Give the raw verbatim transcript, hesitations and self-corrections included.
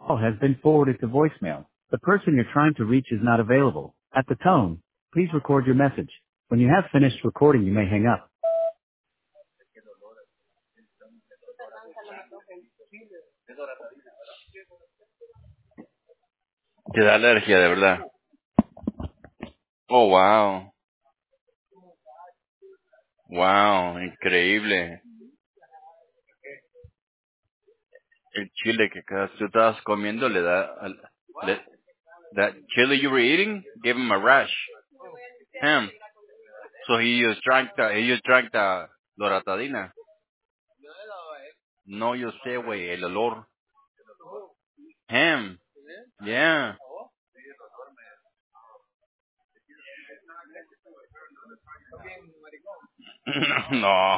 call has been forwarded to voicemail. The person you're trying to reach is not available. At the tone, please record your message. When you have finished recording, you may hang up. Te da alergia, de verdad. Oh, wow. Wow, increíble. El chile que cada- tú estabas comiendo le da... al- Le, that chili you were eating gave him a rash. Him. So he just drank the... He just drank the loratadina. No, yo sé, güey, el olor. Him. Yeah. No.